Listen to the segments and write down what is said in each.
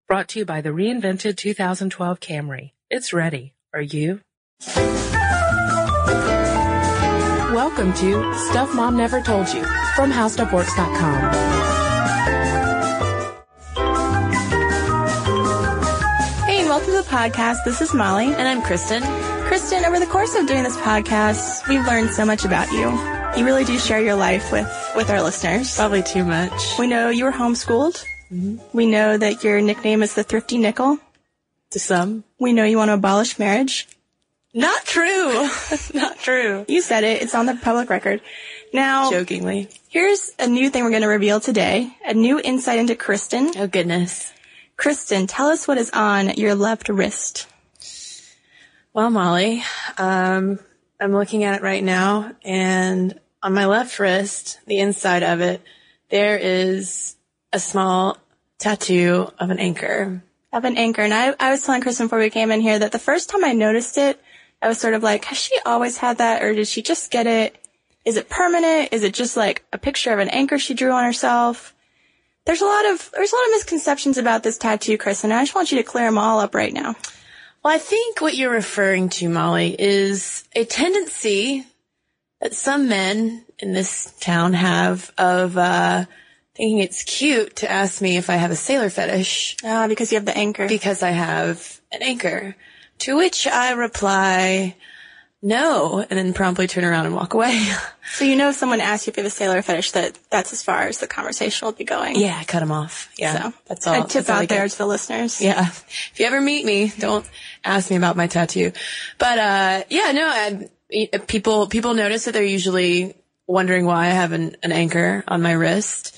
Brought to you by the reinvented 2012 Camry. It's ready. Are you? Welcome to Stuff Mom Never Told You from HowStuffWorks.com. Hey, and welcome to the podcast. This is Molly. And I'm Kristen. Kristen, over the course of doing this podcast, we've learned so much about you. You really do share your life with our listeners. Probably too much. We know you were homeschooled. Mm-hmm. We know that your nickname is the Thrifty Nickel. To some. We know you want to abolish marriage. Not true. Not true. You said it. It's on the public record. Now, jokingly. Here's a new thing we're going to reveal today. A new insight into Kristen. Oh, goodness. Kristen, tell us what is on your left wrist. Well, Molly, I'm looking at it right now, and on my left wrist, the inside of it, there is a small tattoo of an anchor. Of an anchor. And I was telling Kristen before we came in here that the first time I noticed it, I was sort of like, has she always had that, or did she just get it? Is it permanent? Is it just like a picture of an anchor she drew on herself? There's a lot of misconceptions about this tattoo, Kristen, and I just want you to clear them all up right now. Well, I think what you're referring to, Molly, is a tendency that some men in this town have of thinking it's cute to ask me if I have a sailor fetish. Because you have the anchor. Because I have an anchor. To which I reply, no, and then promptly turn around and walk away. So you know if someone asks you if you have a sailor fetish, that's as far as the conversation will be going. Yeah, cut them off. Yeah, so, that's all. A tip out there to the listeners. Yeah. If you ever meet me, don't ask me about my tattoo. But, people notice that they're usually wondering why I have an anchor on my wrist.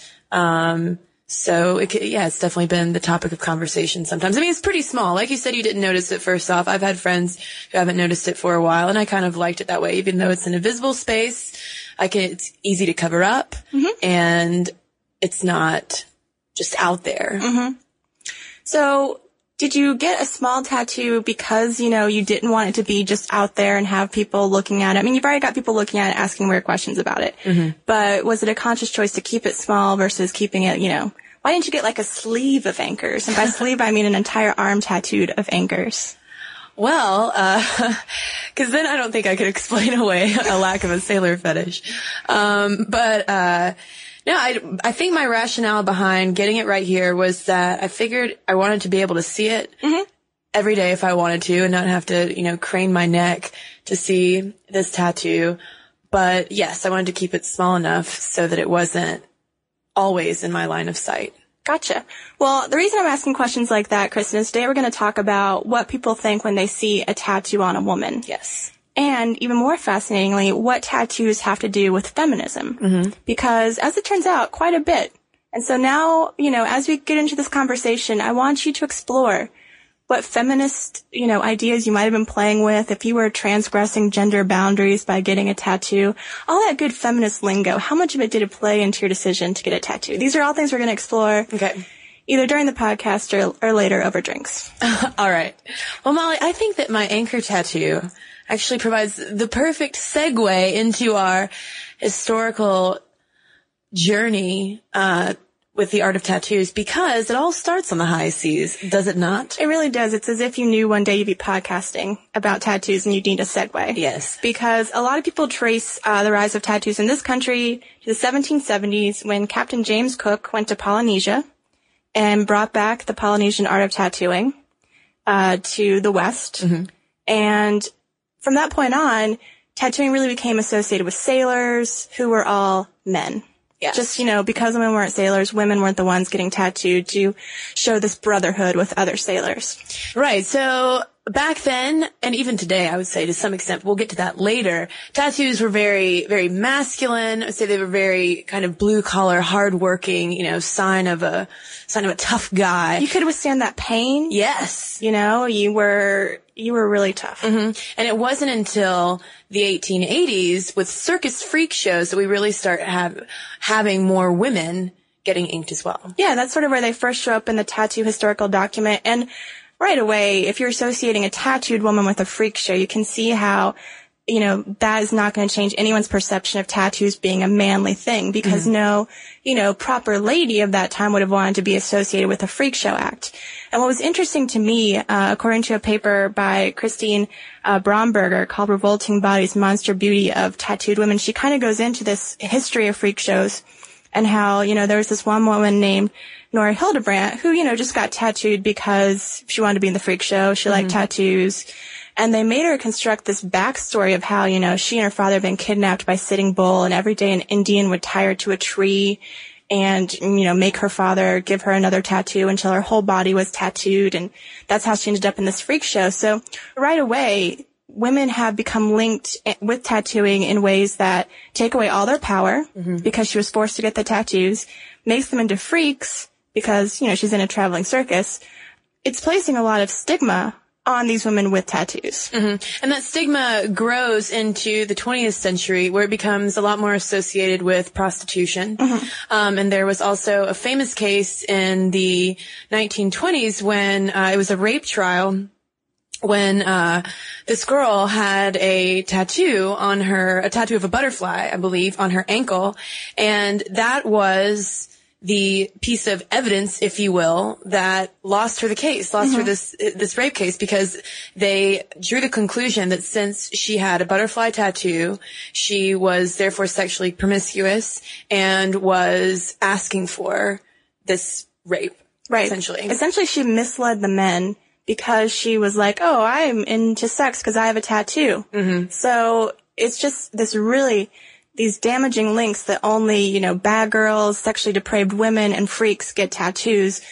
So it's definitely been the topic of conversation sometimes. I mean, it's pretty small. Like you said, you didn't notice it first off. I've had friends who haven't noticed it for a while, and I kind of liked it that way. Even though it's in a visible space, it's easy to cover up, and it's not just out there. Mm-hmm. So did you get a small tattoo because, you didn't want it to be just out there and have people looking at it? I mean, you've already got people looking at it, asking weird questions about it. Mm-hmm. But was it a conscious choice to keep it small versus keeping it, why didn't you get like a sleeve of anchors? And by sleeve, I mean an entire arm tattooed of anchors. Well, cause then I don't think I could explain away a lack of a sailor fetish. No, I think my rationale behind getting it right here was that I figured I wanted to be able to see it every day if I wanted to and not have to, crane my neck to see this tattoo. But yes, I wanted to keep it small enough so that it wasn't always in my line of sight. Gotcha. Well, the reason I'm asking questions like that, Kristen, is today we're going to talk about what people think when they see a tattoo on a woman. Yes. And even more fascinatingly, what tattoos have to do with feminism. Mm-hmm. Because as it turns out, quite a bit. And so now, as we get into this conversation, I want you to explore what feminist, ideas you might have been playing with if you were transgressing gender boundaries by getting a tattoo. All that good feminist lingo, how much of it did it play into your decision to get a tattoo? These are all things we're going to explore. Okay. Either during the podcast or later over drinks. All right. Well, Molly, I think that my anchor tattoo actually provides the perfect segue into our historical journey with the art of tattoos, because it all starts on the high seas, does it not? It really does. It's as if you knew one day you'd be podcasting about tattoos and you'd need a segue. Yes. Because a lot of people trace the rise of tattoos in this country to the 1770s when Captain James Cook went to Polynesia and brought back the Polynesian art of tattooing to the West. Mm-hmm. And from that point on, tattooing really became associated with sailors who were all men. Yes. Just, because women weren't sailors, women weren't the ones getting tattooed to show this brotherhood with other sailors. Right. So back then, and even today, I would say to some extent, we'll get to that later, tattoos were very, very masculine. I'd say they were very kind of blue collar, hardworking, sign of a tough guy. You could withstand that pain. Yes. You were really tough. Mm-hmm. And it wasn't until the 1880s with circus freak shows that we really start having more women getting inked as well. Yeah, that's sort of where they first show up in the tattoo historical document. And right away, if you're associating a tattooed woman with a freak show, you can see how that is not going to change anyone's perception of tattoos being a manly thing, because no, proper lady of that time would have wanted to be associated with a freak show act. And what was interesting to me, according to a paper by Christine Bromberger called Revolting Bodies, Monster Beauty of Tattooed Women, she kind of goes into this history of freak shows and how, there was this one woman named Nora Hildebrandt who, just got tattooed because she wanted to be in the freak show. She liked tattoos. And they made her construct this backstory of how, she and her father had been kidnapped by Sitting Bull, and every day an Indian would tie her to a tree and, make her father give her another tattoo until her whole body was tattooed. And that's how she ended up in this freak show. So right away, women have become linked with tattooing in ways that take away all their power because she was forced to get the tattoos, makes them into freaks because, she's in a traveling circus. It's placing a lot of stigma on these women with tattoos. And that stigma grows into the 20th century, where it becomes a lot more associated with prostitution. And there was also a famous case in the 1920s when it was a rape trial, when this girl had a tattoo on her, a tattoo of a butterfly, I believe, on her ankle, and that was the piece of evidence, if you will, that lost her the case, lost her this rape case, because they drew the conclusion that since she had a butterfly tattoo, she was therefore sexually promiscuous and was asking for this rape. Right. Essentially, she misled the men because she was like, oh, I'm into sex because I have a tattoo. So it's just these damaging links that only, bad girls, sexually depraved women, and freaks get tattoos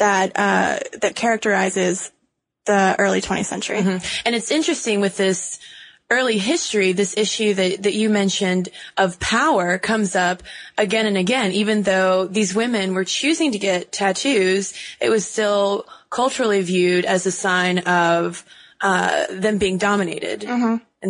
that characterizes the early 20th century. And it's interesting with this early history, this issue that you mentioned of power comes up again and again. Even though these women were choosing to get tattoos, it was still culturally viewed as a sign of them being dominated. And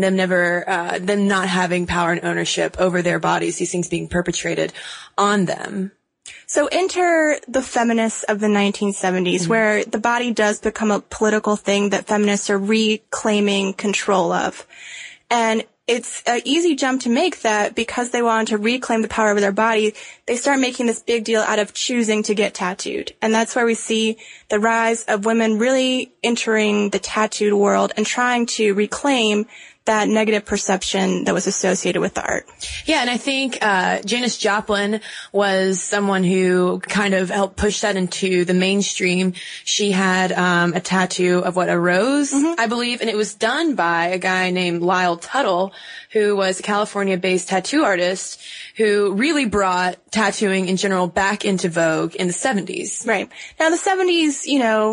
them not having power and ownership over their bodies, these things being perpetrated on them. So enter the feminists of the 1970s, where the body does become a political thing that feminists are reclaiming control of. And it's an easy jump to make that because they want to reclaim the power over their body, they start making this big deal out of choosing to get tattooed. And that's where we see the rise of women really entering the tattooed world and trying to reclaim that negative perception that was associated with the art. Yeah, and I think Janis Joplin was someone who kind of helped push that into the mainstream. She had a tattoo of a rose, I believe, and it was done by a guy named Lyle Tuttle, who was a California-based tattoo artist who really brought tattooing in general back into vogue in the 70s. Right. Now, the 70s,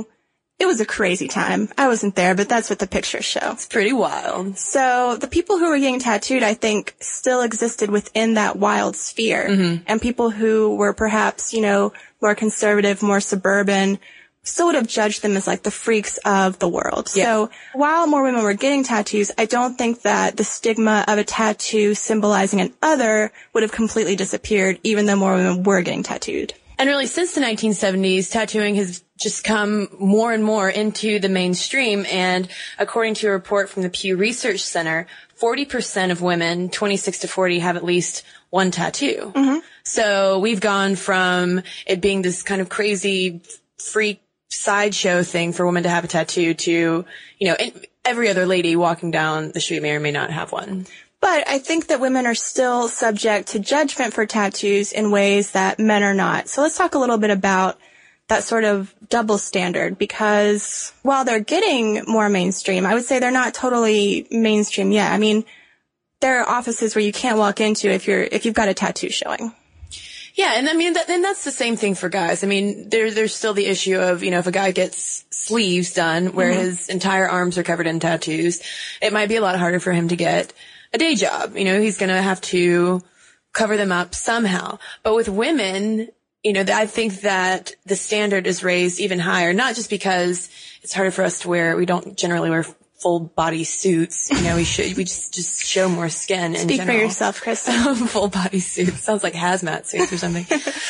it was a crazy time. I wasn't there, but that's what the pictures show. It's pretty wild. So the people who were getting tattooed, I think, still existed within that wild sphere. And people who were perhaps, more conservative, more suburban, still would have judged them as like the freaks of the world. Yeah. So while more women were getting tattoos, I don't think that the stigma of a tattoo symbolizing an other would have completely disappeared, even though more women were getting tattooed. And really, since the 1970s, tattooing has just come more and more into the mainstream. And according to a report from the Pew Research Center, 40% of women 26 to 40 have at least one tattoo. So we've gone from it being this kind of crazy freak sideshow thing for women to have a tattoo to, every other lady walking down the street may or may not have one. But I think that women are still subject to judgment for tattoos in ways that men are not. So let's talk a little bit about that sort of double standard, because while they're getting more mainstream, I would say they're not totally mainstream yet. I mean, there are offices where you can't walk into if you've got a tattoo showing. Yeah, and I mean, that's the same thing for guys. I mean, there's still the issue of, if a guy gets sleeves done where his entire arms are covered in tattoos, it might be a lot harder for him to get a day job. He's going to have to cover them up somehow. But with women, I think that the standard is raised even higher, not just because it's harder for us to wear. We don't generally wear full body suits. We just show more skin in general. Speak for yourself, Kristen. Full body suits. Sounds like hazmat suits or something.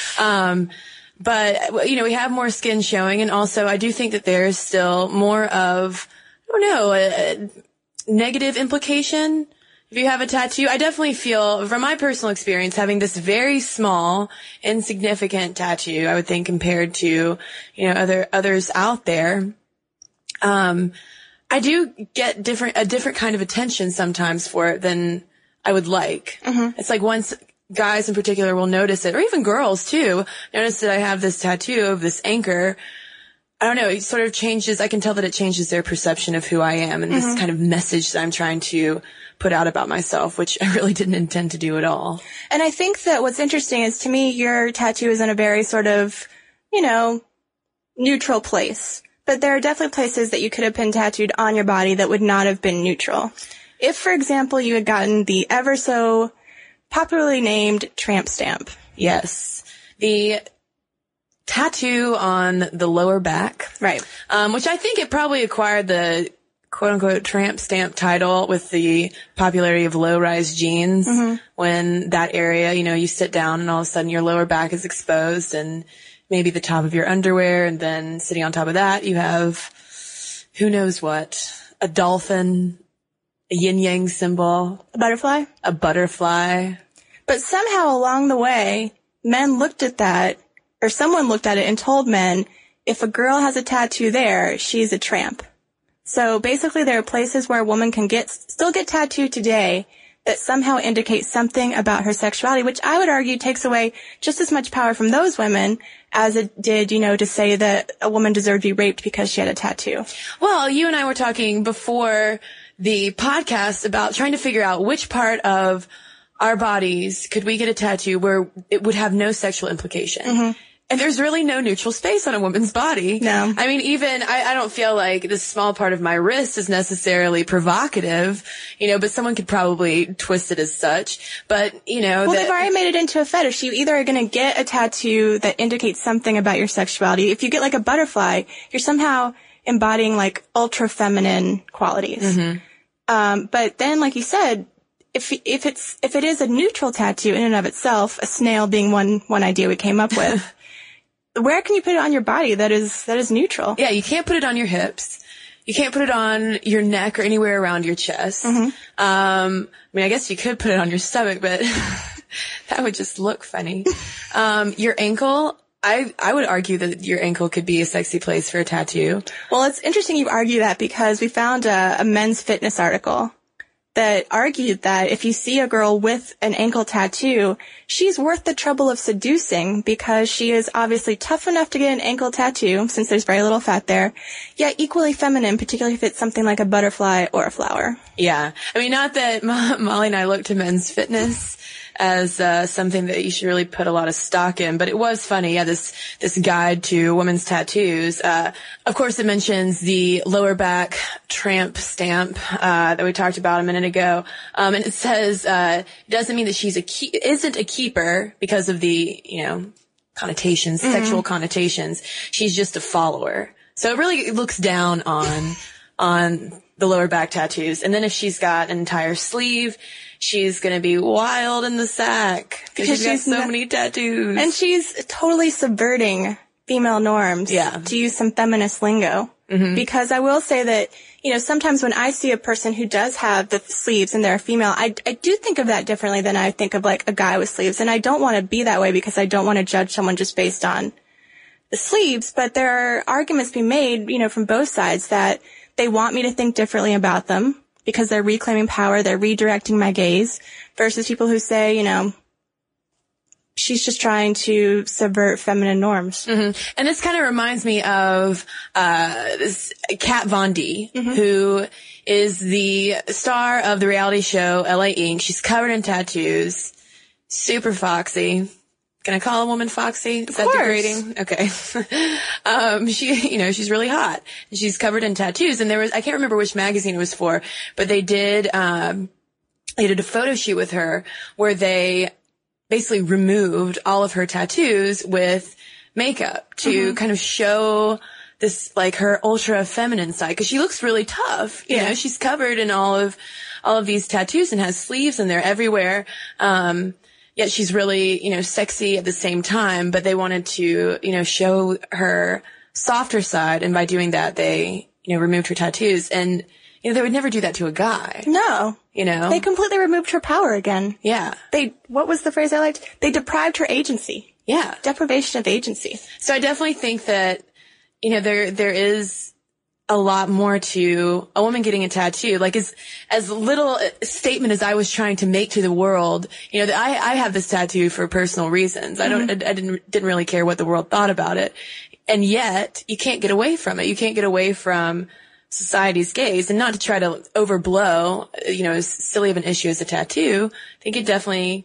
But, we have more skin showing. And also I do think that there's still more of, a negative implication If you have a tattoo, I definitely feel, from my personal experience, having this very small, insignificant tattoo, I would think compared to, others out there, I do get a different kind of attention sometimes for it than I would like. Mm-hmm. It's like once guys in particular will notice it, or even girls too, notice that I have this tattoo of this anchor. I don't know, it sort of changes, I can tell that it changes their perception of who I am and this kind of message that I'm trying to put out about myself, which I really didn't intend to do at all. And I think that what's interesting is, to me, your tattoo is in a very sort of, neutral place. But there are definitely places that you could have been tattooed on your body that would not have been neutral. If, for example, you had gotten the ever so popularly named tramp stamp. Yes. The tattoo on the lower back. Right. Which I think it probably acquired the quote-unquote tramp stamp title with the popularity of low-rise jeans. Mm-hmm. When that area, you sit down and all of a sudden your lower back is exposed and maybe the top of your underwear, and then sitting on top of that, you have who knows what, a dolphin, a yin-yang symbol. A butterfly? A butterfly. But somehow along the way, men looked at that, or someone looked at it and told men, if a girl has a tattoo there, she's a tramp. So basically there are places where a woman can still get tattooed today that somehow indicate something about her sexuality, which I would argue takes away just as much power from those women as it did, to say that a woman deserved to be raped because she had a tattoo. Well, you and I were talking before the podcast about trying to figure out which part of our bodies could we get a tattoo where it would have no sexual implication. Mm-hmm. And there's really no neutral space on a woman's body. No. I mean, even, I don't feel like this small part of my wrist is necessarily provocative, but someone could probably twist it as such. But, Well, they've already made it into a fetish. You either are going to get a tattoo that indicates something about your sexuality. If you get like a butterfly, you're somehow embodying like ultra feminine qualities. Mm-hmm. But then, like you said, if it is a neutral tattoo in and of itself, a snail being one idea we came up with, where can you put it on your body that is neutral? Yeah, you can't put it on your hips. You can't put it on your neck or anywhere around your chest. Mm-hmm. I guess you could put it on your stomach, but that would just look funny. Your ankle, I would argue that your ankle could be a sexy place for a tattoo. Well, it's interesting you argue that, because we found a Men's Fitness article that argued that if you see a girl with an ankle tattoo, she's worth the trouble of seducing, because she is obviously tough enough to get an ankle tattoo, since there's very little fat there, yet equally feminine, particularly if it's something like a butterfly or a flower. Yeah. Not that Molly and I look to Men's Fitness as something that you should really put a lot of stock in, but it was funny. Yeah, this guide to women's tattoos. Of course, it mentions the lower back tramp stamp that we talked about a minute ago, and it says it doesn't mean that she's isn't a keeper because of the connotations, mm-hmm. sexual connotations. She's just a follower. So it really looks down on the lower back tattoos. And then if she's got an entire sleeve, she's going to be wild in the sack because she's got so many tattoos. And she's totally subverting female norms to use some feminist lingo. Mm-hmm. Because I will say that, sometimes when I see a person who does have the sleeves and they're a female, I do think of that differently than I think of like a guy with sleeves. And I don't want to be that way because I don't want to judge someone just based on the sleeves. But there are arguments being made, from both sides that they want me to think differently about them because they're reclaiming power, they're redirecting my gaze, versus people who say, she's just trying to subvert feminine norms. Mm-hmm. And this kind of reminds me of this Kat Von D, mm-hmm. who is the star of the reality show LA Ink. She's covered in tattoos, super foxy. Can I call a woman foxy? Is that degrading? Okay. She's really hot. She's covered in tattoos. And I can't remember which magazine it was for, but they did a photo shoot with her where they basically removed all of her tattoos with makeup to mm-hmm. kind of show this, like, her ultra feminine side. Cause she looks really tough. You know, she's covered in all of these tattoos and has sleeves and they're everywhere. Yet she's really, sexy at the same time, but they wanted to, show her softer side. And by doing that, they, removed her tattoos. And they would never do that to a guy. No. They completely removed her power again. Yeah. What was the phrase I liked? They deprived her agency. Yeah. Deprivation of agency. So I definitely think that, there is a lot more to a woman getting a tattoo. Like as little a statement as I was trying to make to the world, that I have this tattoo for personal reasons. I didn't really care what the world thought about it. And yet you can't get away from it. You can't get away from society's gaze, and not to try to overblow, as silly of an issue as a tattoo. I think it definitely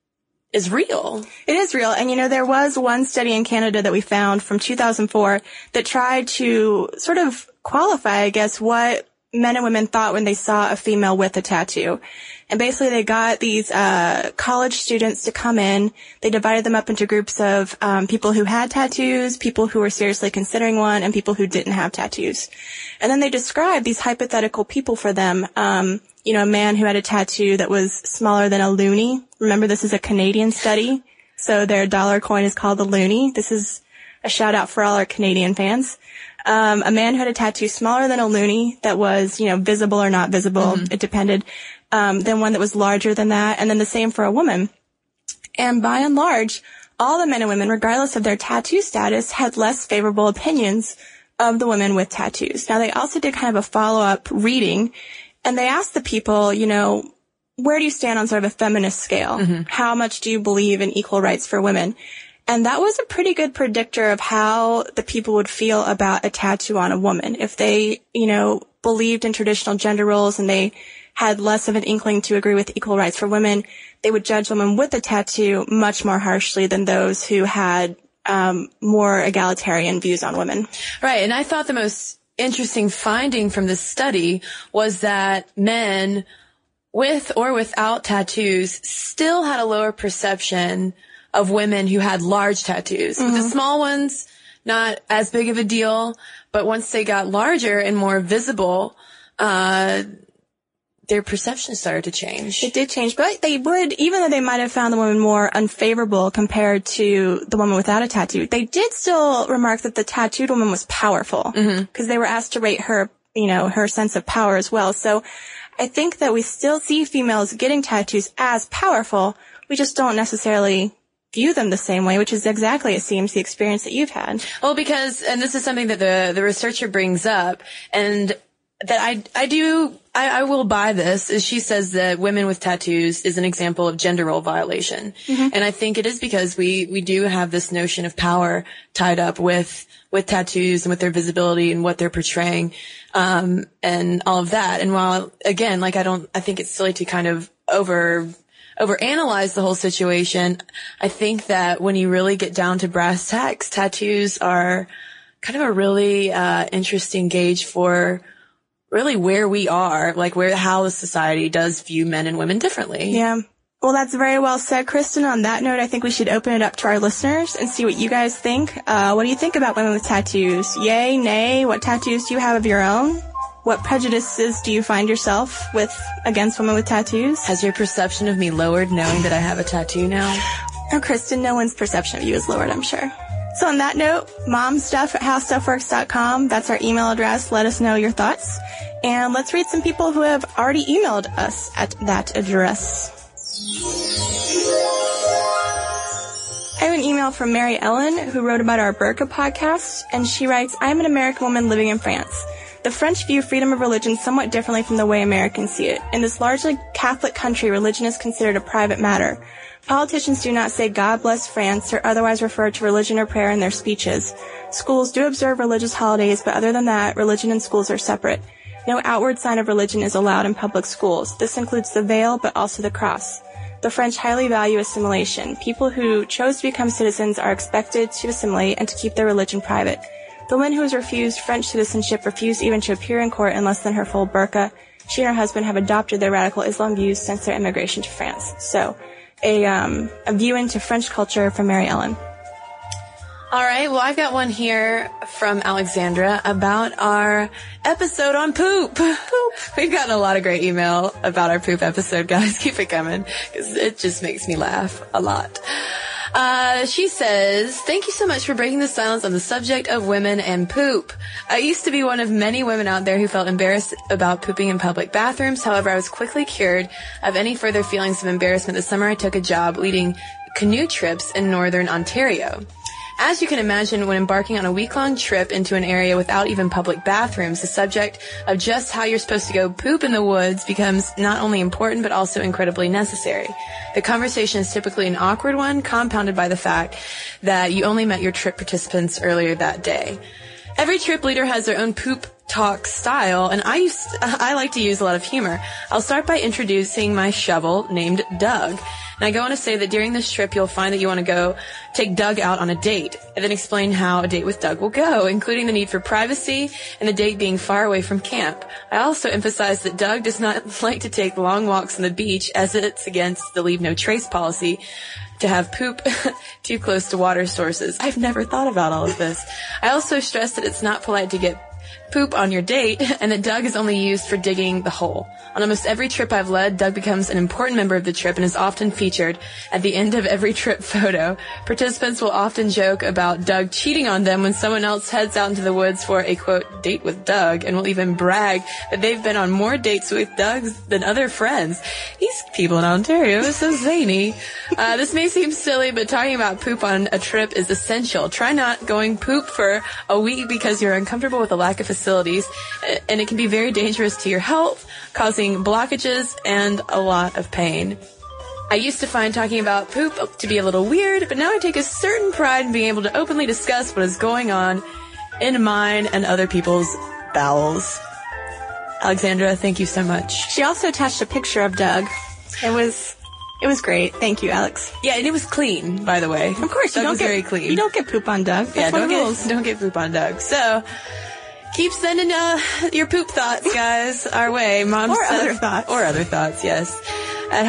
is real. It is real. And, there was one study in Canada that we found from 2004 that tried to sort of qualify, I guess, what men and women thought when they saw a female with a tattoo. And basically they got these college students to come in. They divided them up into groups of people who had tattoos, people who were seriously considering one, and people who didn't have tattoos. And then they described these hypothetical people for them. A man who had a tattoo that was smaller than a loonie. Remember, this is a Canadian study, so their dollar coin is called the loonie. This is a shout out for all our Canadian fans. A man who had a tattoo smaller than a loonie that was, visible or not visible. It depended. Then one that was larger than that, and then the same for a woman. And by and large, all the men and women, regardless of their tattoo status, had less favorable opinions of the women with tattoos. Now, they also did kind of a follow-up reading, and they asked the people, where do you stand on sort of a feminist scale? How much do you believe in equal rights for women? And that was a pretty good predictor of how the people would feel about a tattoo on a woman. If they, believed in traditional gender roles and they had less of an inkling to agree with equal rights for women, they would judge women with a tattoo much more harshly than those who had more egalitarian views on women. Right. And I thought the most interesting finding from this study was that men with or without tattoos still had a lower perception of women who had large tattoos. With the small ones, not as big of a deal, but once they got larger and more visible, their perception started to change. It did change, but they would, even though they might have found the woman more unfavorable compared to the woman without a tattoo, they did still remark that the tattooed woman was powerful, because they were asked to rate her, her sense of power as well. So I think that we still see females getting tattoos as powerful. We just don't necessarily view them the same way, which is exactly, it seems, the experience that you've had. Well, because, and this is something that the researcher brings up, and that I will buy this, is she says that women with tattoos is an example of gender role violation. And I think it is because we do have this notion of power tied up with tattoos and with their visibility and what they're portraying, and all of that. And while, again, I think it's silly to kind of overanalyze the whole situation. I think that when you really get down to brass tacks, tattoos are kind of a really interesting gauge for really where we are, how the society does view men and women differently. Yeah. Well, that's very well said, Kristen. On that note, I think we should open it up to our listeners and see what you guys think. What do you think about women with tattoos? Yay, nay? What tattoos do you have of your own? What prejudices do you find yourself with against women with tattoos? Has your perception of me lowered knowing that I have a tattoo now? Oh, Kristen, no one's perception of you is lowered, I'm sure. So on that note, momstuff@howstuffworks.com. That's our email address. Let us know your thoughts. And let's read some people who have already emailed us at that address. I have an email from Mary Ellen, who wrote about our Burqa podcast, and she writes, I'm an American woman living in France. The French view freedom of religion somewhat differently from the way Americans see it. In this largely Catholic country, religion is considered a private matter. Politicians do not say God bless France or otherwise refer to religion or prayer in their speeches. Schools do observe religious holidays, but other than that, religion and schools are separate. No outward sign of religion is allowed in public schools. This includes the veil, but also the cross. The French highly value assimilation. People who chose to become citizens are expected to assimilate and to keep their religion private. The woman who was refused French citizenship refused even to appear in court in less than her full burqa. She and her husband have adopted their radical Islam views since their immigration to France. So, a view into French culture from Mary Ellen. All right. Well, I've got one here from Alexandra about our episode on poop. We've gotten a lot of great email about our poop episode, guys. Keep it coming because it just makes me laugh a lot. She says, thank you so much for breaking the silence on the subject of women and poop. I used to be one of many women out there who felt embarrassed about pooping in public bathrooms. However, I was quickly cured of any further feelings of embarrassment the summer I took a job leading canoe trips in northern Ontario. As you can imagine, when embarking on a week-long trip into an area without even public bathrooms, the subject of just how you're supposed to go poop in the woods becomes not only important, but also incredibly necessary. The conversation is typically an awkward one, compounded by the fact that you only met your trip participants earlier that day. Every trip leader has their own poop talk style, and I like to use a lot of humor. I'll start by introducing my shovel named Doug. And I go on to say that during this trip, you'll find that you want to go take Doug out on a date, and then explain how a date with Doug will go, including the need for privacy and the date being far away from camp. I also emphasize that Doug does not like to take long walks on the beach, as it's against the leave no trace policy to have poop too close to water sources. I've never thought about all of this. I also stress that it's not polite to get poop on your date, and that Doug is only used for digging the hole. On almost every trip I've led, Doug becomes an important member of the trip and is often featured at the end of every trip photo. Participants will often joke about Doug cheating on them when someone else heads out into the woods for a, quote, date with Doug, and will even brag that they've been on more dates with Doug than other friends. These people in Ontario are so zany. This may seem silly, but talking about poop on a trip is essential. Try not going poop for a week because you're uncomfortable with the lack of facilities, and it can be very dangerous to your health, causing blockages and a lot of pain. I used to find talking about poop to be a little weird, but now I take a certain pride in being able to openly discuss what is going on in mine and other people's bowels. Alexandra, thank you so much. She also attached a picture of Doug. It was great. Thank you, Alex. Yeah, and it was clean, by the way. Of course, Doug was very clean. You don't get poop on Doug. That's one of the rules. Don't get poop on Doug. So, keep sending your poop thoughts, guys, our way. Other thoughts, yes. At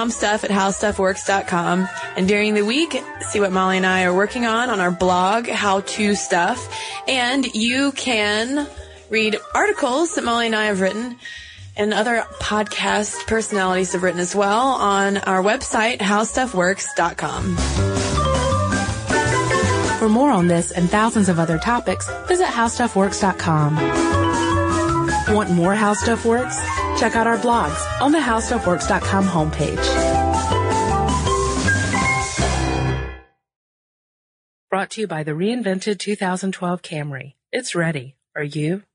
momstuff@howstuffworks.com. And during the week, see what Molly and I are working on our blog, How To Stuff. And you can read articles that Molly and I have written, and other podcast personalities have written as well, on our website, howstuffworks.com. For more on this and thousands of other topics, visit howstuffworks.com. Want more How Stuff Works? Check out our blogs on the howstuffworks.com homepage. Brought to you by the reinvented 2012 Camry. It's ready. Are you?